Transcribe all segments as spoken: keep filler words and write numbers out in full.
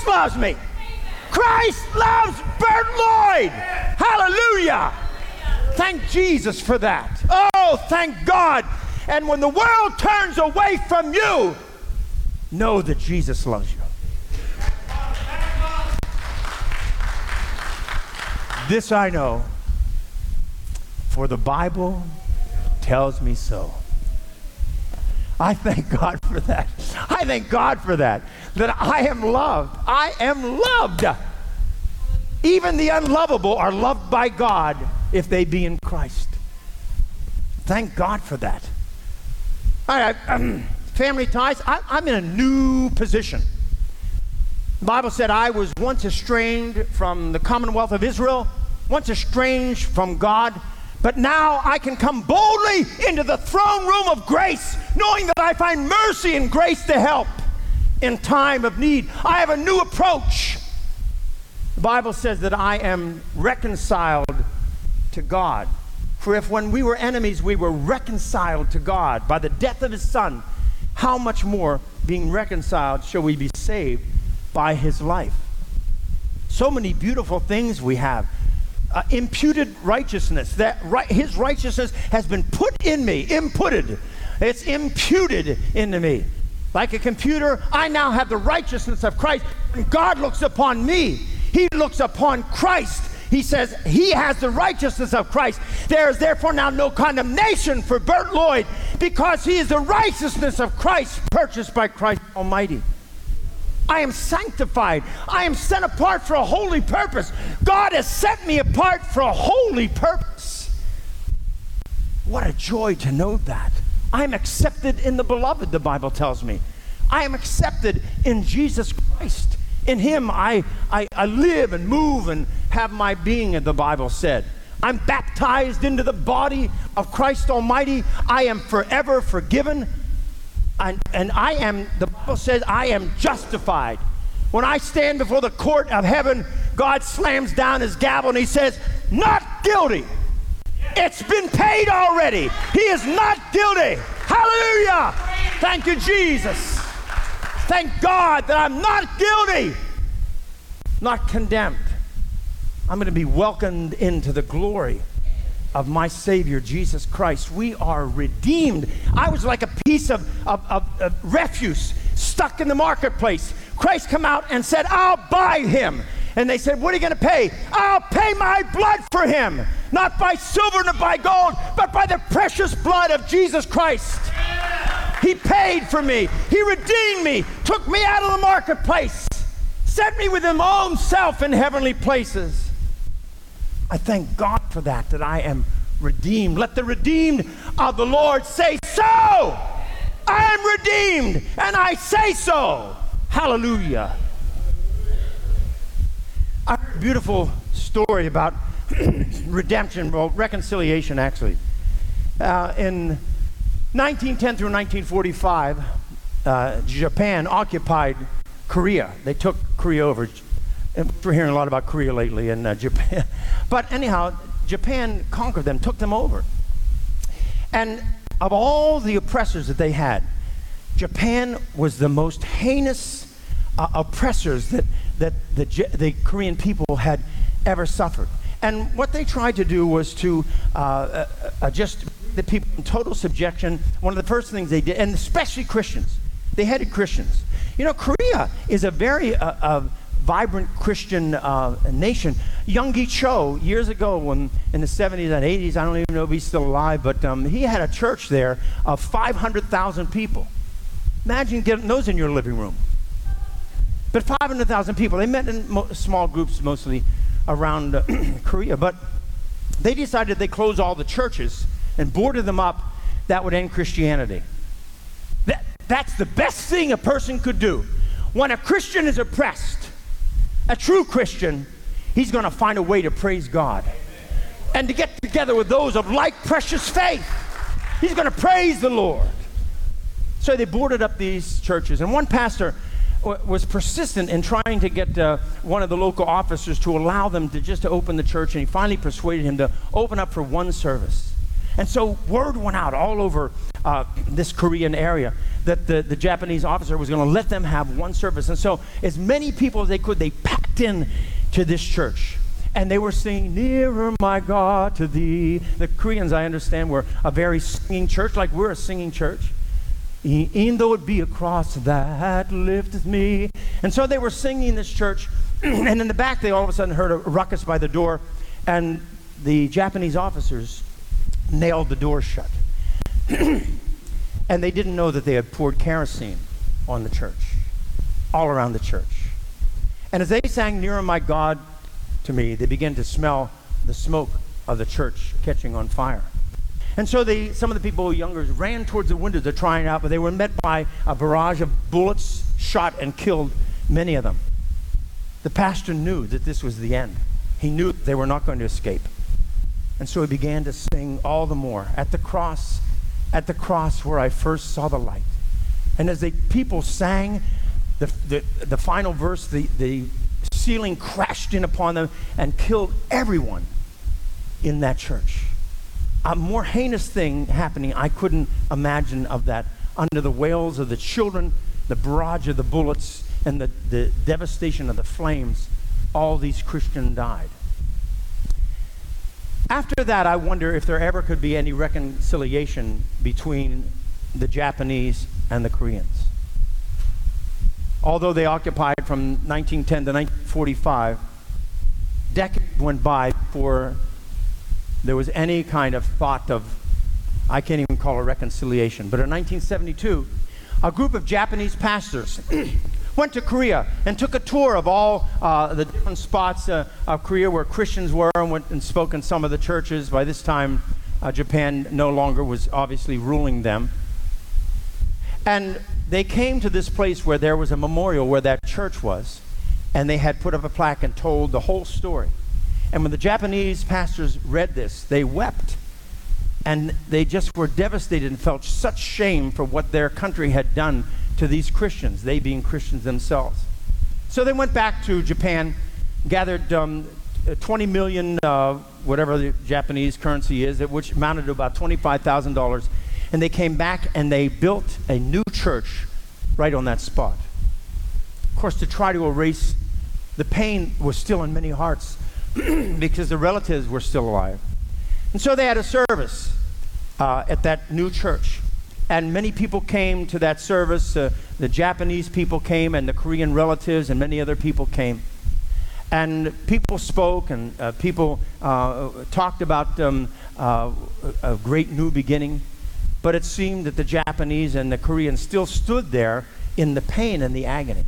Christ loves me. Christ loves Bert Lloyd. Hallelujah. Thank Jesus for that. Oh, thank God. And when the world turns away from you, know that Jesus loves you. This I know, for the Bible tells me so. I thank God for that. I thank God for that, that I am loved. I am loved. Even the unlovable are loved by God if they be in Christ. Thank God for that. All right, um, family ties, I, I'm in a new position. The Bible said I was once estranged from the Commonwealth of Israel, once estranged from God, but now I can come boldly into the throne room of grace, knowing that I find mercy and grace to help in time of need. I have a new approach. The Bible says that I am reconciled to God. For if when we were enemies, we were reconciled to God by the death of his Son, how much more, being reconciled, shall we be saved by his life? So many beautiful things we have. Uh, imputed righteousness, that right, his righteousness has been put in me, imputed. It's imputed into me. Like a computer, I now have the righteousness of Christ. And God looks upon me. He looks upon Christ. He says he has the righteousness of Christ. There is therefore now no condemnation for Bert Lloyd, because he is the righteousness of Christ, purchased by Christ Almighty. I am sanctified. I am set apart for a holy purpose. God has set me apart for a holy purpose. What a joy to know that. I am accepted in the beloved, the Bible tells me. I am accepted in Jesus Christ. In him I, I, I live and move and have my being, as the Bible said. I'm baptized into the body of Christ Almighty. I am forever forgiven. And, and I am, the Bible says, I am justified. When I stand before the court of heaven, God slams down his gavel and he says, not guilty. It's been paid already. He is not guilty. Hallelujah. Thank you, Jesus. Thank God that I'm not guilty, not condemned. I'm going to be welcomed into the glory of my Savior, Jesus Christ. We are redeemed. I was like a piece of, of, of, of refuse stuck in the marketplace. Christ come out and said, I'll buy him. And they said, what are you going to pay? I'll pay my blood for him. Not by silver nor by gold, but by the precious blood of Jesus Christ. He paid for me. He redeemed me, took me out of the marketplace, set me with his own self in heavenly places. I thank God for that, that I am redeemed. Let the redeemed of the Lord say so. I am redeemed, and I say so. Hallelujah. A beautiful story about redemption, well, reconciliation, actually. Uh, in nineteen ten through nineteen forty-five, uh, Japan occupied Korea. They took Korea over. We're hearing a lot about Korea lately in uh, Japan. But anyhow, Japan conquered them, took them over. And of all the oppressors that they had, Japan was the most heinous uh, oppressors that, that the, the Korean people had ever suffered. And what they tried to do was to uh, uh, uh, just the people in total subjection. One of the first things they did, and especially Christians, they hated Christians. You know, Korea is a very uh, uh, vibrant Christian uh, nation. Yoongi Cho, years ago, when in the seventies and eighties, I don't even know if he's still alive, but um, he had a church there of five hundred thousand people. Imagine getting those in your living room. But five hundred thousand people. They met in mo- small groups mostly around uh, Korea, but they decided they close all the churches and boarded them up. That would end Christianity. That, that's the best thing a person could do. When a Christian is oppressed, a true Christian, he's going to find a way to praise God and to get together with those of like precious faith. He's going to praise the Lord. So they boarded up these churches, and one pastor w- was persistent in trying to get uh, one of the local officers to allow them to just to open the church, and he finally persuaded him to open up for one service. And so word went out all over uh, this Korean area that the, the Japanese officer was going to let them have one service. And so as many people as they could, they packed in to this church. And they were singing, "Nearer, my God, to thee." The Koreans, I understand, were a very singing church, like we're a singing church. "E'en though it be a cross that lifteth me." And so they were singing in this church. And in the back, they all of a sudden heard a ruckus by the door. And the Japanese officers nailed the door shut. And they didn't know that they had poured kerosene on the church, all around the church. And as they sang "Nearer, my God, to me," they began to smell the smoke of the church catching on fire. And so they, some of the people, younger, ran towards the windows to try it out, but they were met by a barrage of bullets, shot and killed many of them. The pastor knew that this was the end. He knew they were not going to escape. And so he began to sing all the more, "At the cross, at the cross where I first saw the light." And as the people sang the, the, the final verse, the, the ceiling crashed in upon them and killed everyone in that church. A more heinous thing happening I couldn't imagine of that. Under the wails of the children, the barrage of the bullets, and the, the devastation of the flames, all these Christians died. After that, I wonder if there ever could be any reconciliation between the Japanese and the Koreans. Although they occupied from nineteen ten to nineteen forty-five, decades went by before there was any kind of thought of, I can't even call it reconciliation. But in nineteen seventy-two, a group of Japanese pastors went to Korea and took a tour of all uh, the different spots uh, of Korea where Christians were, and went and spoke in some of the churches. By this time, uh, Japan no longer was obviously ruling them. And they came to this place where there was a memorial where that church was, and they had put up a plaque and told the whole story. And when the Japanese pastors read this, they wept. And they just were devastated and felt such shame for what their country had done to these Christians, they being Christians themselves. So they went back to Japan, gathered um, twenty million, uh, whatever the Japanese currency is, which amounted to about twenty-five thousand dollars. And they came back and they built a new church right on that spot. Of course, to try to erase the pain was still in many hearts because the relatives were still alive. And so they had a service uh, at that new church. And many people came to that service. Uh, the Japanese people came, and the Korean relatives, and many other people came. And people spoke, and uh, people uh, talked about um, uh, a great new beginning. But it seemed that the Japanese and the Koreans still stood there in the pain and the agony.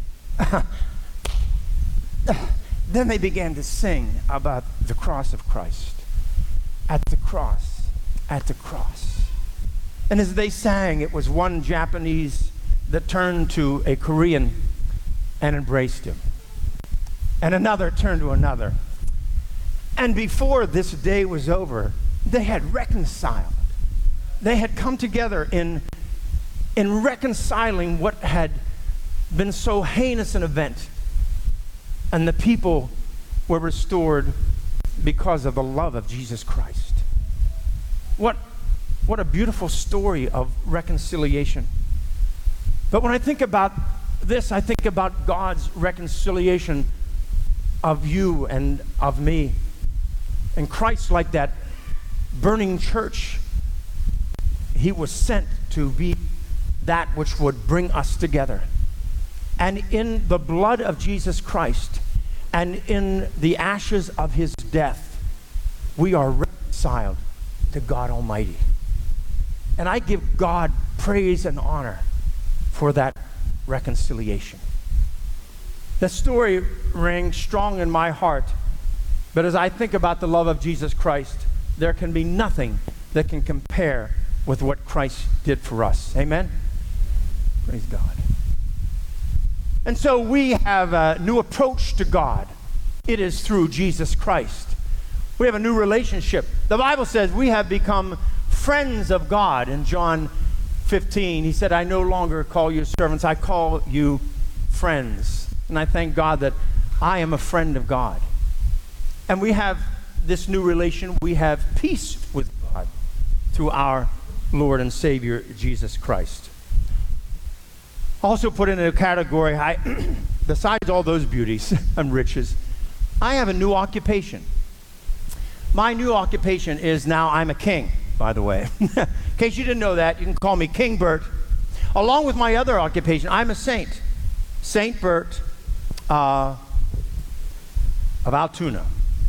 Then they began to sing about the cross of Christ. At the cross, at the cross. And as they sang, it was one Japanese that turned to a Korean and embraced him. And another turned to another. And before this day was over, they had reconciled. They had come together in, in reconciling what had been so heinous an event. And the people were restored because of the love of Jesus Christ. What, what a beautiful story of reconciliation. But when I think about this, I think about God's reconciliation of you and of me. And Christ, like that burning church, he was sent to be that which would bring us together. And in the blood of Jesus Christ and in the ashes of his death, we are reconciled to God Almighty. And I give God praise and honor for that reconciliation. The story rang strong in my heart, but as I think about the love of Jesus Christ, there can be nothing that can compare with what Christ did for us. Amen? Praise God. And so we have a new approach to God. It is through Jesus Christ. We have a new relationship. The Bible says we have become friends of God. In John fifteen, he said, I no longer call you servants, I call you friends. And I thank God that I am a friend of God. And we have this new relation. We have peace with God through our Lord and Savior, Jesus Christ. Also put in a category, I, besides all those beauties and riches, I have a new occupation. My new occupation is now I'm a king, by the way. In case you didn't know that, you can call me King Bert. Along with my other occupation, I'm a saint. Saint Bert uh, of Altoona.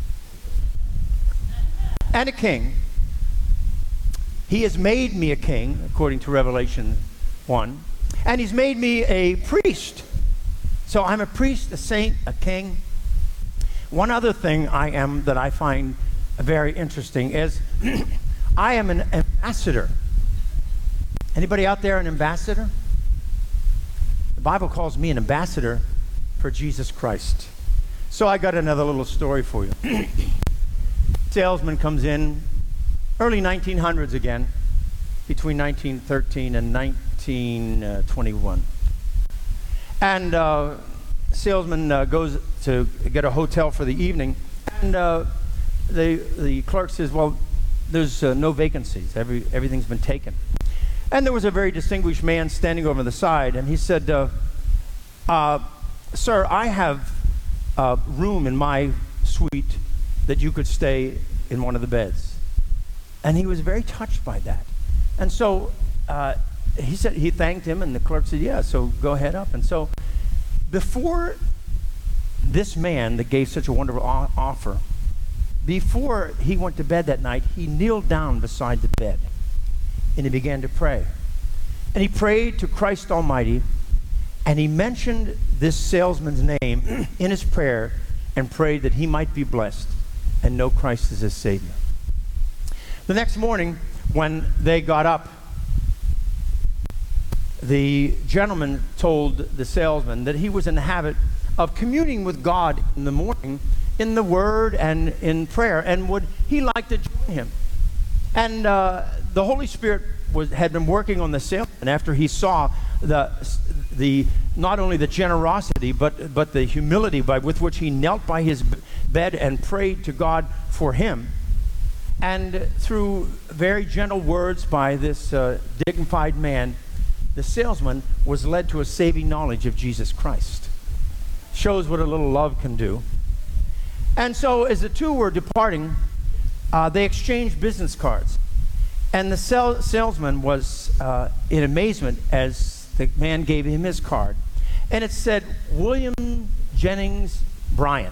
And a king. He has made me a king, according to Revelation one. And he's made me a priest. So I'm a priest, a saint, a king. One other thing I am that I find very interesting is I am an ambassador. Anybody out there an ambassador? The Bible calls me an ambassador for Jesus Christ. So I got another little story for you. Salesman comes in, early nineteen hundreds again, between nineteen thirteen and nineteen twenty-one. And uh, salesman uh, goes to get a hotel for the evening, and uh, the the clerk says, well, there's uh, no vacancies. Every, everything's been taken. And there was a very distinguished man standing over the side, and he said, uh, uh, sir, I have a room in my suite that you could stay in one of the beds. And he was very touched by that. And so uh, he said, he thanked him, and the clerk said, yeah, so go ahead up. And so before this man that gave such a wonderful o- offer, before he went to bed that night, he kneeled down beside the bed and he began to pray. And he prayed to Christ Almighty, and he mentioned this salesman's name in his prayer and prayed that he might be blessed and know Christ as his Savior. The next morning, when they got up, the gentleman told the salesman that he was in the habit of communing with God in the morning in the Word and in prayer, and would he like to join him? And uh, the Holy Spirit was, had been working on the salesman after he saw the the not only the generosity but but the humility by with which he knelt by his bed and prayed to God for him. And through very gentle words by this uh, dignified man, the salesman was led to a saving knowledge of Jesus Christ. Shows what a little love can do. And so as the two were departing, uh, they exchanged business cards. And the sal- salesman was uh, in amazement as the man gave him his card. And it said, William Jennings Bryan,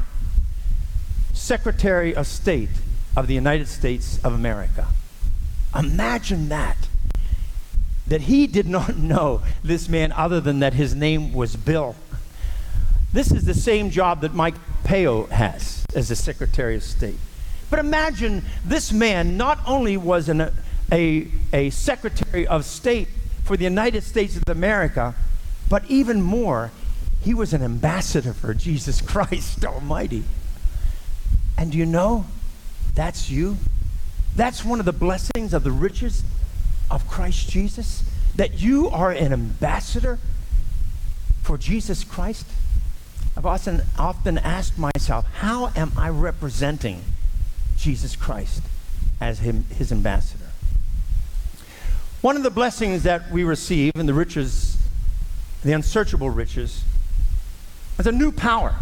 Secretary of State of the United States of America. Imagine that. That he did not know this man other than that his name was Bill. This is the same job that Mike Pompeo has as the Secretary of State. But imagine this man not only was an, a, a Secretary of State for the United States of America, but even more, he was an ambassador for Jesus Christ Almighty. And do you know, that's you. That's one of the blessings of the riches of Christ Jesus, that you are an ambassador for Jesus Christ. I've often, often asked myself, how am I representing Jesus Christ as him, his ambassador? One of the blessings that we receive in the riches, the unsearchable riches, is a new power.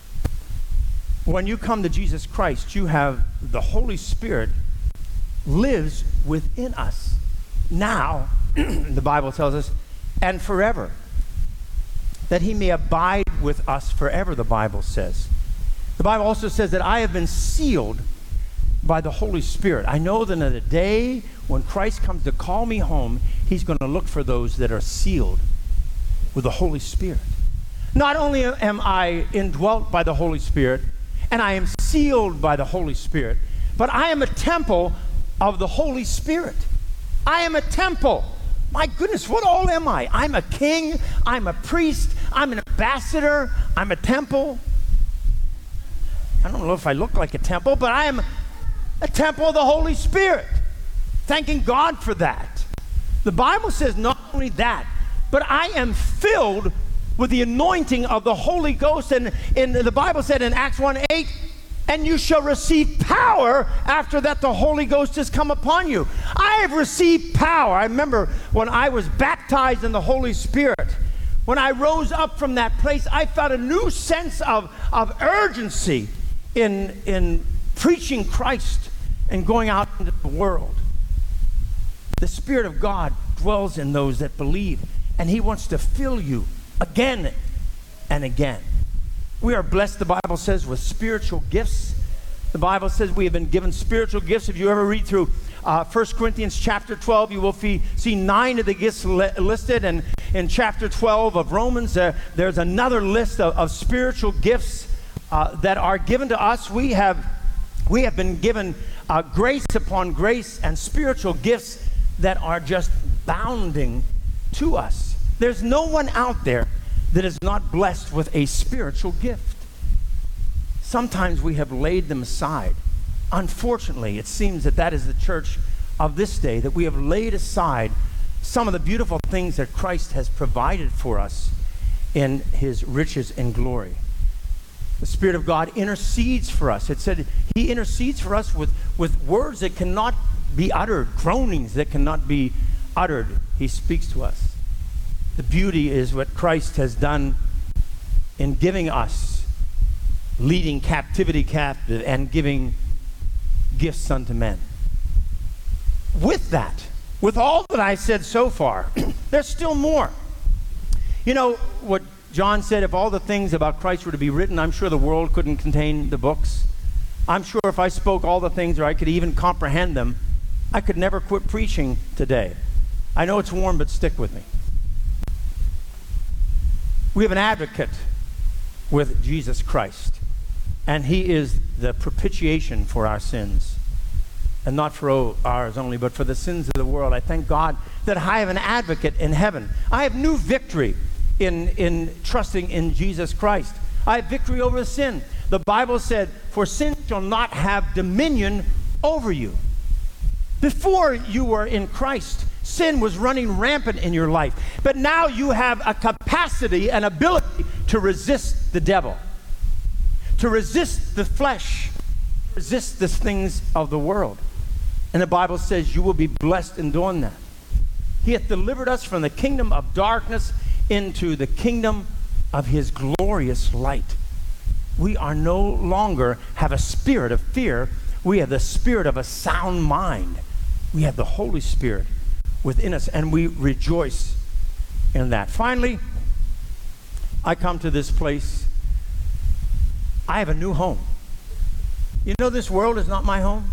When you come to Jesus Christ, you have the Holy Spirit lives within us. Now, the Bible tells us, and forever. That he may abide with us forever, the Bible says. The Bible also says that I have been sealed by the Holy Spirit. I know that in the day when Christ comes to call me home, he's going to look for those that are sealed with the Holy Spirit. Not only am I indwelt by the Holy Spirit, and I am sealed by the Holy Spirit, but I am a temple of the Holy Spirit. I am a temple. My goodness, what all am I? I'm a king, I'm a priest, I'm an ambassador, I'm a temple. I don't know if I look like a temple, but I am a temple of the Holy Spirit. Thanking God for that. The Bible says not only that, but I am filled with the anointing of the Holy Ghost. And, and the Bible said in Acts one eight, and you shall receive power after that the Holy Ghost has come upon you. I have received power. I remember when I was baptized in the Holy Spirit, when I rose up from that place, I felt a new sense of, of urgency in, in preaching Christ and going out into the world. The Spirit of God dwells in those that believe, and He wants to fill you again and again. We are blessed, the Bible says, with spiritual gifts. The Bible says we have been given spiritual gifts. If you ever read through uh, First Corinthians chapter twelve, you will see, see nine of the gifts li- listed. And in chapter twelve of Romans, uh, there's another list of, of spiritual gifts uh, that are given to us. We have, we have been given uh, grace upon grace and spiritual gifts that are just bounding to us. There's no one out there that is not blessed with a spiritual gift. Sometimes we have laid them aside. Unfortunately, it seems that that is the church of this day, that we have laid aside some of the beautiful things that Christ has provided for us in His riches and glory. The Spirit of God intercedes for us. It said He intercedes for us with, with words that cannot be uttered, groanings that cannot be uttered. He speaks to us. The beauty is what Christ has done in giving us, leading captivity captive and giving gifts unto men. With that, with all that I said so far, there's still more. You know what John said, if all the things about Christ were to be written, I'm sure the world couldn't contain the books. I'm sure if I spoke all the things or I could even comprehend them, I could never quit preaching today. I know it's warm, but stick with me. We have an advocate with Jesus Christ, and He is the propitiation for our sins, and not for ours only, but for the sins of the world. I thank God that I have an advocate in heaven. I have new victory in, in trusting in Jesus Christ. I have victory over sin. The Bible said, for sin shall not have dominion over you. Before you were in Christ, sin was running rampant in your life. But now you have a capacity, an ability to resist the devil, to resist the flesh, resist the things of the world. And the Bible says you will be blessed in doing that. He hath delivered us from the kingdom of darkness into the kingdom of His glorious light. We are no longer have a spirit of fear. We have the spirit of a sound mind. We have the Holy Spirit within us, and we rejoice in that. Finally, I come to this place. I have a new home. You know, this world is not my home.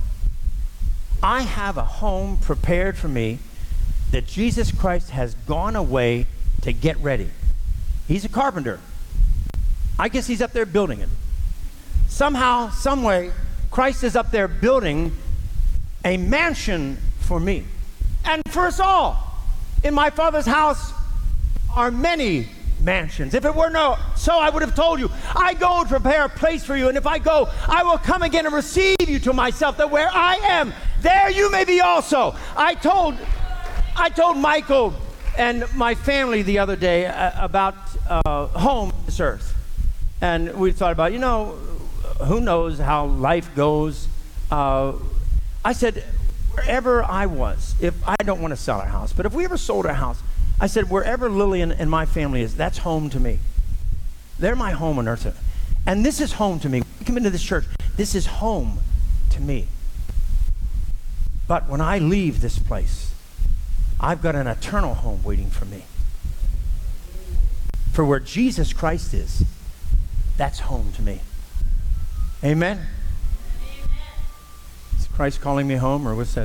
I have a home prepared for me that Jesus Christ has gone away to get ready. He's a carpenter. I guess He's up there building it. Somehow, some way, Christ is up there building a mansion for me and for us all. In my Father's house are many mansions. If it were no so, I would have told you, I go to prepare a place for you, and if I go, I will come again and receive you to myself, that where I am, there you may be also. I told I told Michael and my family the other day uh, about uh, home on this earth, and we thought about, you know, who knows how life goes. uh, I said, wherever I was, if I don't want to sell our house, but if we ever sold our house, I said, wherever Lillian and my family is, that's home to me. They're my home on earth. And this is home to me. We come into this church, this is home to me. But when I leave this place, I've got an eternal home waiting for me. For where Jesus Christ is, that's home to me. Amen? Amen. Is Christ calling me home, or what's that?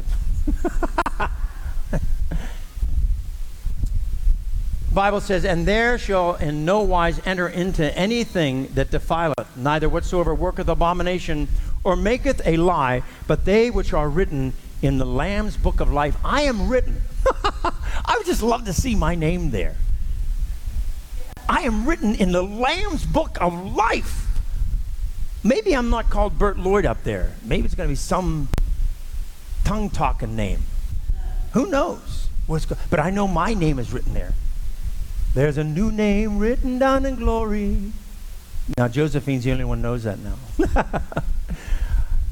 Bible says, and there shall in no wise enter into anything that defileth, neither whatsoever worketh abomination or maketh a lie, but they which are written in the Lamb's book of life. I am written. I would just love to see my name there. I am written in the Lamb's book of life. Maybe I'm not called Bert Lloyd up there. Maybe it's going to be some tongue-talking name. Who knows what's go- but I know my name is written there. There's a new name written down in glory. Now, Josephine's the only one who knows that now.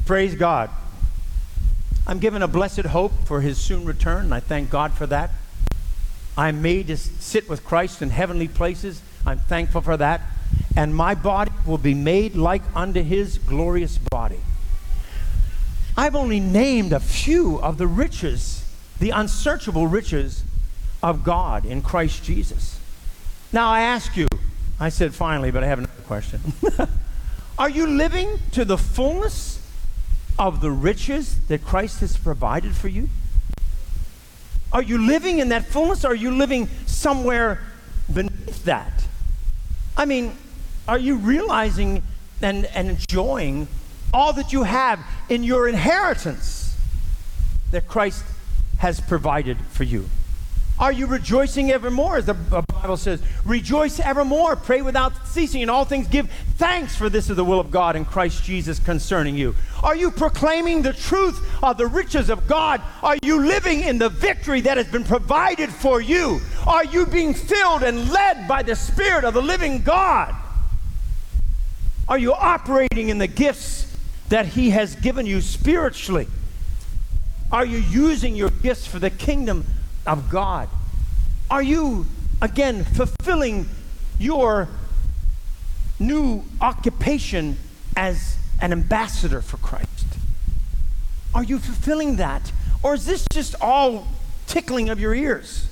Praise God. I'm given a blessed hope for his soon return, and I thank God for that. I'm made to sit with Christ in heavenly places. I'm thankful for that. And my body will be made like unto his glorious body. I've only named a few of the riches, the unsearchable riches of God in Christ Jesus. Now I ask you, I said finally, but I have another question. Are you living to the fullness of the riches that Christ has provided for you? Are you living in that fullness, or are you living somewhere beneath that? I mean, are you realizing and, and enjoying all that you have in your inheritance that Christ has provided for you? Are you rejoicing evermore? As the Bible says, rejoice evermore, pray without ceasing, in all things give thanks, for this is the will of God in Christ Jesus concerning you. Are you proclaiming the truth of the riches of God? Are you living in the victory that has been provided for you? Are you being filled and led by the Spirit of the living God? Are you operating in the gifts that he has given you spiritually? Are you using your gifts for the kingdom of God? Are you, again, fulfilling your new occupation as an ambassador for Christ? Are you fulfilling that? Or is this just all tickling of your ears?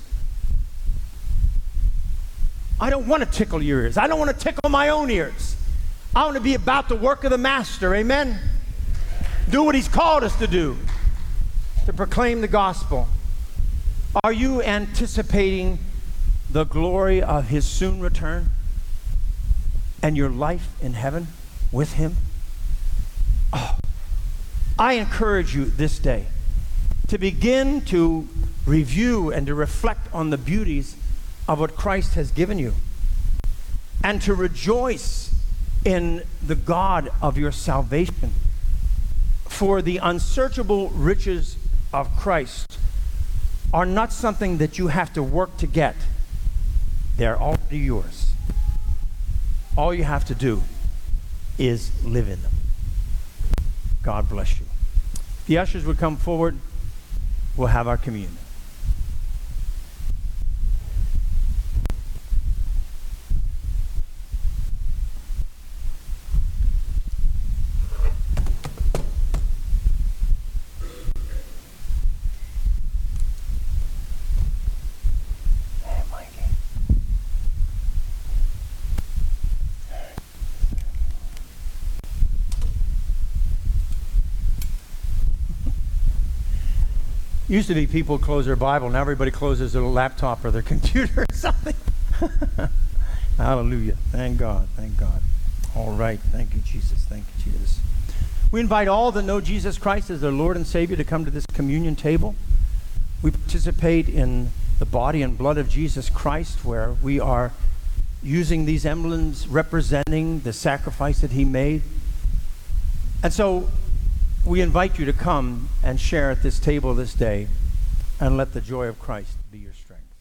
I don't want to tickle your ears. I don't want to tickle my own ears. I want to be about the work of the Master. Amen? Do what he's called us to do, to proclaim the gospel. Are you anticipating the glory of his soon return and your life in heaven with him? Oh, I encourage you this day to begin to review and to reflect on the beauties of what Christ has given you, and to rejoice in the God of your salvation. For the unsearchable riches of Christ are not something that you have to work to get. They're already yours. All you have to do is live in them. God bless you. If the ushers would come forward, we'll have our communion. Used to be people close their Bible. Now everybody closes their laptop or their computer or something. Hallelujah. Thank God. Thank God. All right. Thank you, Jesus. Thank you, Jesus. We invite all that know Jesus Christ as their Lord and Savior to come to this communion table. We participate in the body and blood of Jesus Christ, where we are using these emblems representing the sacrifice that he made. And so we invite you to come and share at this table this day, and let the joy of Christ be your strength.